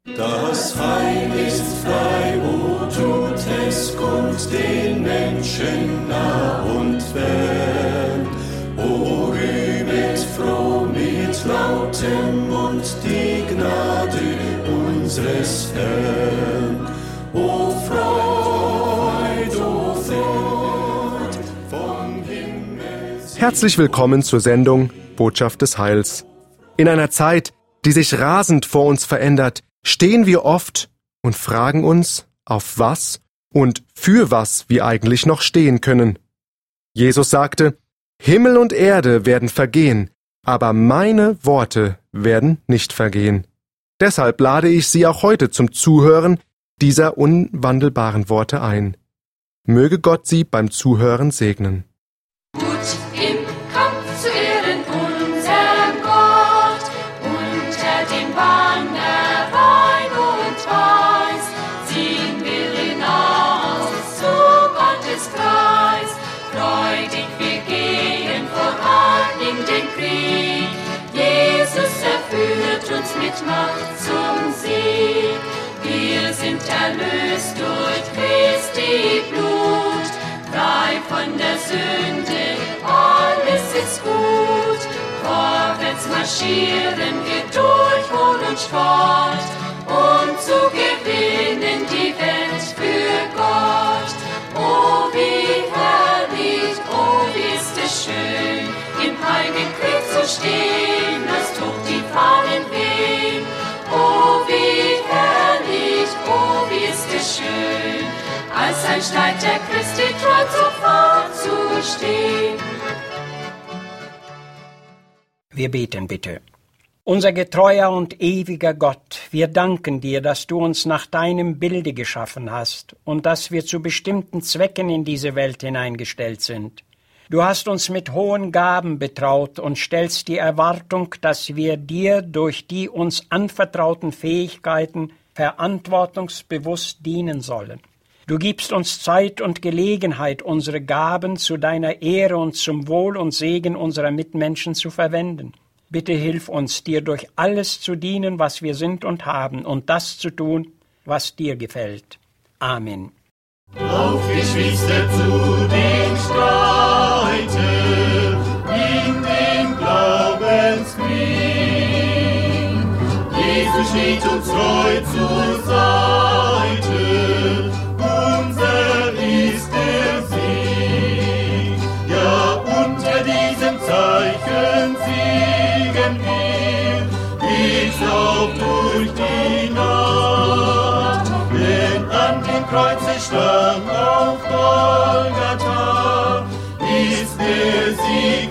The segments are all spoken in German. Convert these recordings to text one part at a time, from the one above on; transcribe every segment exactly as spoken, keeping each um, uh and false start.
Das Heil ist frei, o tut es kund den Menschen nah und fern. O rühmet froh mit lautem Mund die Gnade unseres Herrn. O Freud, o Freud vom Himmel. Herzlich willkommen zur Sendung Botschaft des Heils. In einer Zeit, die sich rasend vor uns verändert, stehen wir oft und fragen uns, auf was und für was wir eigentlich noch stehen können. Jesus sagte, Himmel und Erde werden vergehen, aber meine Worte werden nicht vergehen. Deshalb lade ich Sie auch heute zum Zuhören dieser unwandelbaren Worte ein. Möge Gott Sie beim Zuhören segnen. Mut im Kampf zu ehren unseren Gott, unter dem Banner rein und weiß, ziehen wir hinaus zu Gottes Kreis. Freudig wir gehen voran in den Krieg, Jesus erführt uns mit Macht zum Sieg. Wir sind erlöst durch Christi Blut, frei von der Sünde, alles ist gut. Vorwärts marschieren wir durch Hohn und Spott, um zu gewinnen die Welt für Gott. Oh, wie herrlich, oh, wie ist es schön, im heiligen Krieg zu stehen, lasst hoch die Fahnen wehen. Oh, wie herrlich, oh, wie ist es schön, als ein Streiter Christi treu sofort zu stehen. Wir beten bitte. Unser getreuer und ewiger Gott, wir danken dir, dass du uns nach deinem Bilde geschaffen hast und dass wir zu bestimmten Zwecken in diese Welt hineingestellt sind. Du hast uns mit hohen Gaben betraut und stellst die Erwartung, dass wir dir durch die uns anvertrauten Fähigkeiten verantwortungsbewusst dienen sollen. Du gibst uns Zeit und Gelegenheit, unsere Gaben zu deiner Ehre und zum Wohl und Segen unserer Mitmenschen zu verwenden. Bitte hilf uns, dir durch alles zu dienen, was wir sind und haben, und das zu tun, was dir gefällt. Amen. Auf, Geschwister, zu dem Streite in dem Glaubenskrieg. Jesus steht uns treu zur Seite, unser ist der Sieg. Ja, unter diesem Zeichen siegen wir, bis auch durch die Nacht. Denn an dem Kreuze starb auf Golgatha, ist der Sieg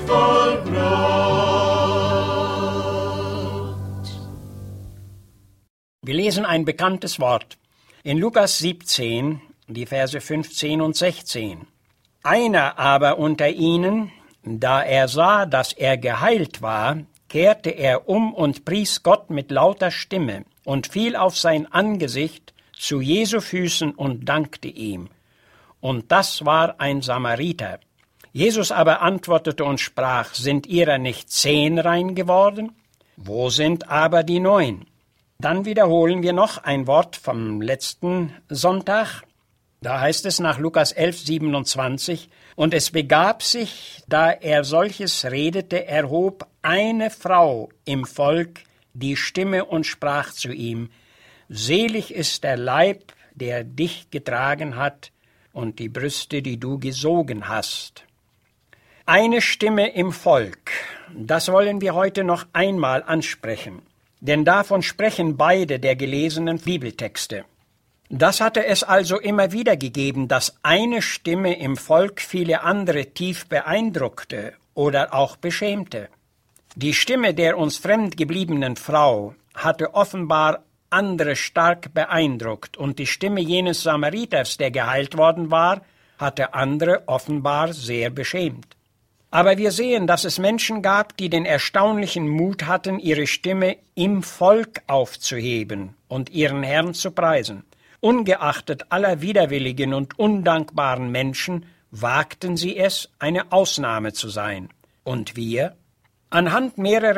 vollbracht. Wir lesen ein bekanntes Wort in Lukas siebzehn, die Verse fünfzehn und sechzehn. Einer aber unter ihnen, da er sah, dass er geheilt war, kehrte er um und pries Gott mit lauter Stimme und fiel auf sein Angesicht zu Jesu Füßen und dankte ihm. Und das war ein Samariter. Jesus aber antwortete und sprach, sind ihrer nicht zehn rein geworden? Wo sind aber die neun? Dann wiederholen wir noch ein Wort vom letzten Sonntag. Da heißt es nach Lukas elf, siebenundzwanzig, und es begab sich, da er solches redete, erhob eine Frau im Volk die Stimme und sprach zu ihm, selig ist der Leib, der dich getragen hat, und die Brüste, die du gesogen hast. Eine Stimme im Volk, das wollen wir heute noch einmal ansprechen, denn davon sprechen beide der gelesenen Bibeltexte. Das hatte es also immer wieder gegeben, dass eine Stimme im Volk viele andere tief beeindruckte oder auch beschämte. Die Stimme der uns fremd gebliebenen Frau hatte offenbar andere stark beeindruckt, und die Stimme jenes Samariters, der geheilt worden war, hatte andere offenbar sehr beschämt. Aber wir sehen, dass es Menschen gab, die den erstaunlichen Mut hatten, ihre Stimme im Volk aufzuheben und ihren Herrn zu preisen. Ungeachtet aller widerwilligen und undankbaren Menschen wagten sie es, eine Ausnahme zu sein. Und wir? Anhand mehrerer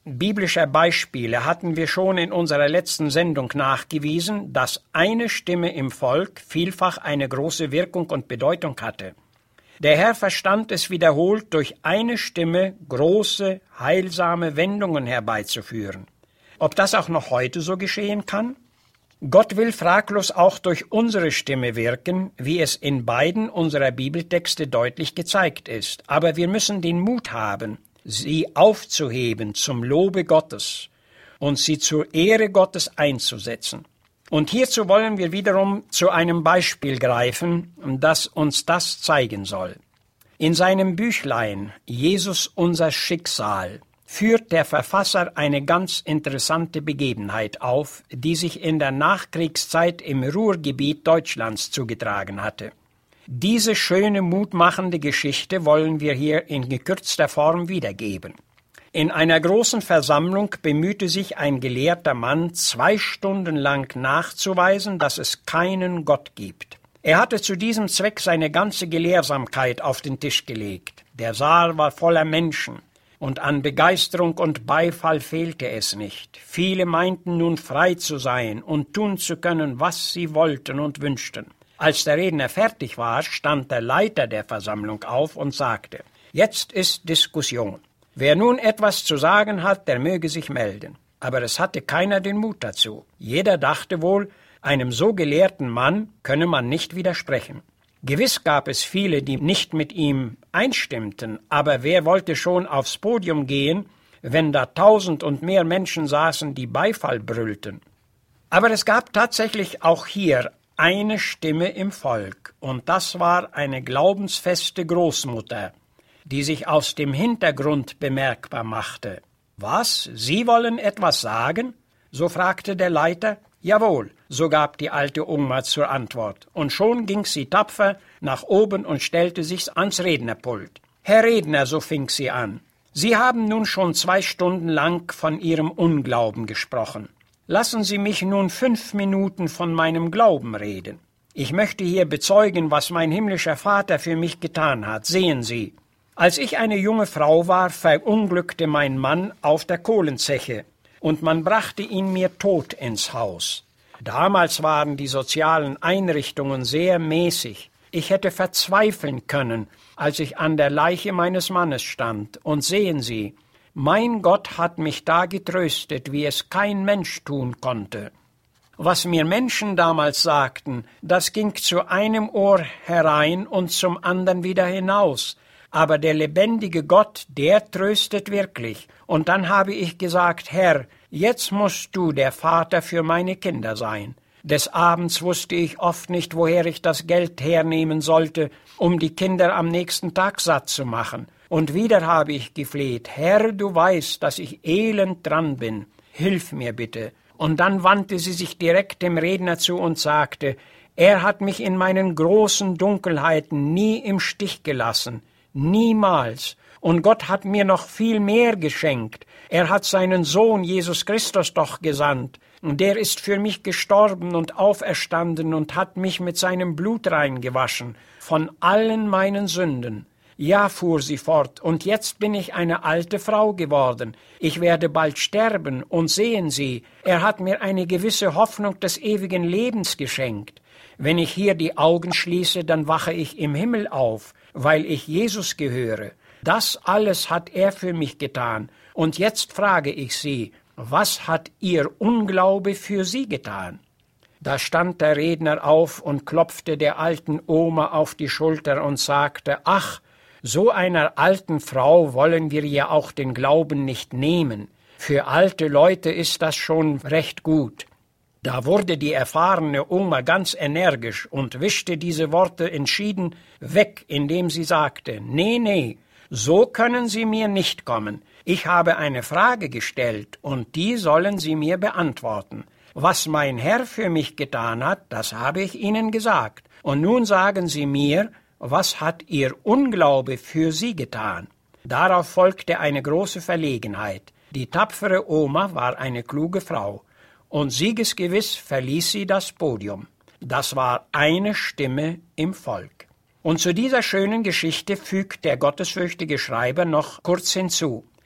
biblischer Beispiele hatten wir schon in unserer letzten Sendung nachgewiesen, dass eine Stimme im Volk vielfach eine große Wirkung und Bedeutung hatte. Der Herr verstand es wiederholt, durch eine Stimme große, heilsame Wendungen herbeizuführen. Ob das auch noch heute so geschehen kann? Gott will fraglos auch durch unsere Stimme wirken, wie es in beiden unserer Bibeltexte deutlich gezeigt ist. Aber wir müssen den Mut haben, sie aufzuheben zum Lobe Gottes und sie zur Ehre Gottes einzusetzen. Und hierzu wollen wir wiederum zu einem Beispiel greifen, das uns das zeigen soll. In seinem Büchlein »Jesus unser Schicksal« führt der Verfasser eine ganz interessante Begebenheit auf, die sich in der Nachkriegszeit im Ruhrgebiet Deutschlands zugetragen hatte. Diese schöne, mutmachende Geschichte wollen wir hier in gekürzter Form wiedergeben. In einer großen Versammlung bemühte sich ein gelehrter Mann, zwei Stunden lang nachzuweisen, dass es keinen Gott gibt. Er hatte zu diesem Zweck seine ganze Gelehrsamkeit auf den Tisch gelegt. Der Saal war voller Menschen, und an Begeisterung und Beifall fehlte es nicht. Viele meinten nun frei zu sein und tun zu können, was sie wollten und wünschten. Als der Redner fertig war, stand der Leiter der Versammlung auf und sagte: »Jetzt ist Diskussion. Wer nun etwas zu sagen hat, der möge sich melden.« Aber es hatte keiner den Mut dazu. Jeder dachte wohl, einem so gelehrten Mann könne man nicht widersprechen. Gewiss gab es viele, die nicht mit ihm einstimmten, aber wer wollte schon aufs Podium gehen, wenn da tausend und mehr Menschen saßen, die Beifall brüllten? Aber es gab tatsächlich auch hier eine Stimme im Volk, und das war eine glaubensfeste Großmutter, die sich aus dem Hintergrund bemerkbar machte. »Was, Sie wollen etwas sagen?« so fragte der Leiter. »Jawohl«, so gab die alte Oma zur Antwort, und schon ging sie tapfer nach oben und stellte sich ans Rednerpult. »Herr Redner«, so fing sie an, »Sie haben nun schon zwei Stunden lang von Ihrem Unglauben gesprochen. Lassen Sie mich nun fünf Minuten von meinem Glauben reden. Ich möchte hier bezeugen, was mein himmlischer Vater für mich getan hat. Sehen Sie, als ich eine junge Frau war, verunglückte mein Mann auf der Kohlenzeche, und man brachte ihn mir tot ins Haus. Damals waren die sozialen Einrichtungen sehr mäßig. Ich hätte verzweifeln können, als ich an der Leiche meines Mannes stand. Und sehen Sie, mein Gott hat mich da getröstet, wie es kein Mensch tun konnte. Was mir Menschen damals sagten, das ging zu einem Ohr herein und zum anderen wieder hinaus. Aber der lebendige Gott, der tröstet wirklich. Und dann habe ich gesagt: Herr, jetzt musst du der Vater für meine Kinder sein. Des Abends wusste ich oft nicht, woher ich das Geld hernehmen sollte, um die Kinder am nächsten Tag satt zu machen. Und wieder habe ich gefleht: Herr, du weißt, dass ich elend dran bin. Hilf mir bitte. Und dann wandte sie sich direkt dem Redner zu und sagte: Er hat mich in meinen großen Dunkelheiten nie im Stich gelassen. Niemals. Und Gott hat mir noch viel mehr geschenkt. Er hat seinen Sohn Jesus Christus doch gesandt. Und der ist für mich gestorben und auferstanden und hat mich mit seinem Blut reingewaschen von allen meinen Sünden. Ja, fuhr sie fort, und jetzt bin ich eine alte Frau geworden. Ich werde bald sterben, und sehen Sie, er hat mir eine gewisse Hoffnung des ewigen Lebens geschenkt. Wenn ich hier die Augen schließe, dann wache ich im Himmel auf, weil ich Jesus gehöre. Das alles hat er für mich getan. Und jetzt frage ich Sie, was hat Ihr Unglaube für Sie getan? Da stand der Redner auf und klopfte der alten Oma auf die Schulter und sagte: Ach, so einer alten Frau wollen wir ja auch den Glauben nicht nehmen. Für alte Leute ist das schon recht gut. Da wurde die erfahrene Oma ganz energisch und wischte diese Worte entschieden weg, indem sie sagte: Nee, nee, so können Sie mir nicht kommen. Ich habe eine Frage gestellt, und die sollen Sie mir beantworten. Was mein Herr für mich getan hat, das habe ich Ihnen gesagt. Und nun sagen Sie mir, was hat Ihr Unglaube für Sie getan? Darauf folgte eine große Verlegenheit. Die tapfere Oma war eine kluge Frau, und siegesgewiss verließ sie das Podium. Das war eine Stimme im Volk. Und zu dieser schönen Geschichte fügt der gottesfürchtige Schreiber noch kurz hinzu: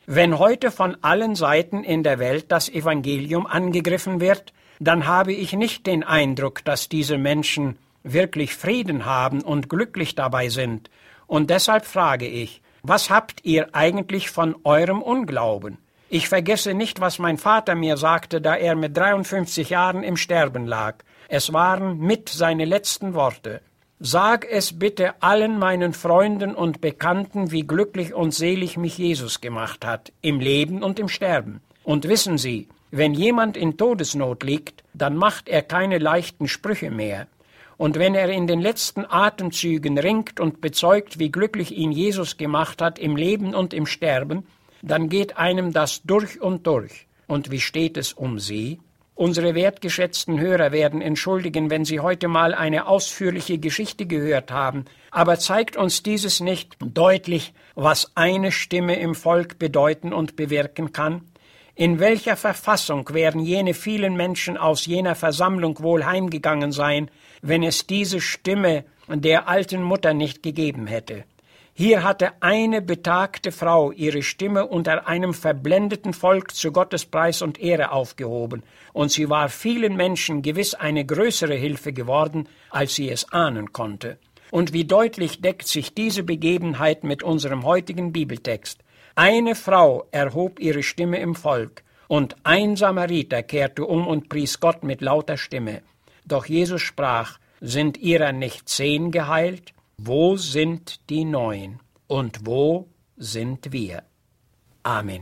Wenn heute von allen Seiten in der Welt das Evangelium angegriffen wird, dann habe ich nicht den Eindruck, dass diese Menschen wirklich Frieden haben und glücklich dabei sind. Und deshalb frage ich, was habt ihr eigentlich von eurem Unglauben? Ich vergesse nicht, was mein Vater mir sagte, da er mit dreiundfünfzig Jahren im Sterben lag. Es waren mit seine letzten Worte. Sag es bitte allen meinen Freunden und Bekannten, wie glücklich und selig mich Jesus gemacht hat, im Leben und im Sterben. Und wissen Sie, wenn jemand in Todesnot liegt, dann macht er keine leichten Sprüche mehr. Und wenn er in den letzten Atemzügen ringt und bezeugt, wie glücklich ihn Jesus gemacht hat, im Leben und im Sterben, dann geht einem das durch und durch. Und wie steht es um Sie? Unsere wertgeschätzten Hörer werden entschuldigen, wenn Sie heute mal eine ausführliche Geschichte gehört haben, aber zeigt uns dieses nicht deutlich, was eine Stimme im Volk bedeuten und bewirken kann? In welcher Verfassung werden jene vielen Menschen aus jener Versammlung wohl heimgegangen sein, wenn es diese Stimme der alten Mutter nicht gegeben hätte? Hier hatte eine betagte Frau ihre Stimme unter einem verblendeten Volk zu Gottes Preis und Ehre aufgehoben, und sie war vielen Menschen gewiss eine größere Hilfe geworden, als sie es ahnen konnte. Und wie deutlich deckt sich diese Begebenheit mit unserem heutigen Bibeltext. Eine Frau erhob ihre Stimme im Volk, und ein Samariter kehrte um und pries Gott mit lauter Stimme. Doch Jesus sprach, sind ihrer nicht zehn geheilt? Wo sind die Neun? Und wo sind wir? Amen.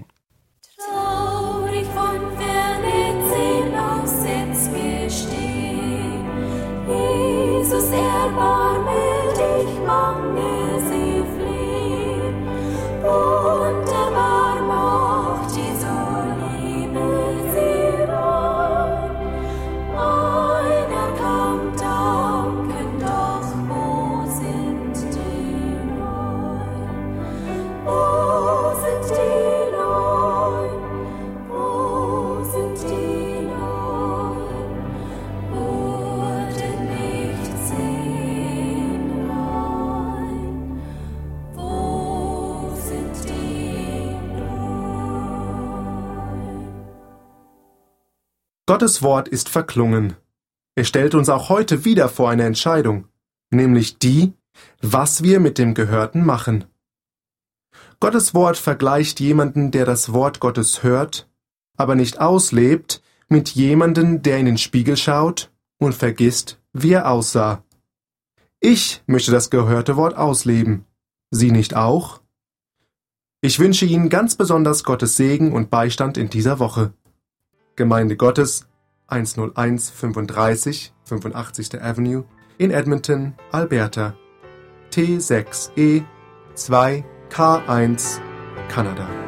Traurig von ferne zehn aus jetzt gestehen. Jesus, erbarme dich, mange sie flehen. Wunderbar macht die so liebe sie rein. Einer kam danken, doch wo sind die Neun? Wo sind die Neun? Wo sind die Neun? Wurden nicht zehn rein? Wo sind die Neun? Gottes Wort ist verklungen. Er stellt uns auch heute wieder vor eine Entscheidung, nämlich die, was wir mit dem Gehörten machen. Gottes Wort vergleicht jemanden, der das Wort Gottes hört, aber nicht auslebt, mit jemandem, der in den Spiegel schaut und vergisst, wie er aussah. Ich möchte das gehörte Wort ausleben. Sie nicht auch? Ich wünsche Ihnen ganz besonders Gottes Segen und Beistand in dieser Woche. Gemeinde Gottes, hunderteins fünfunddreißig fünfundachtzigste Avenue in Edmonton, Alberta, T sechs E zwei K eins, Kanada.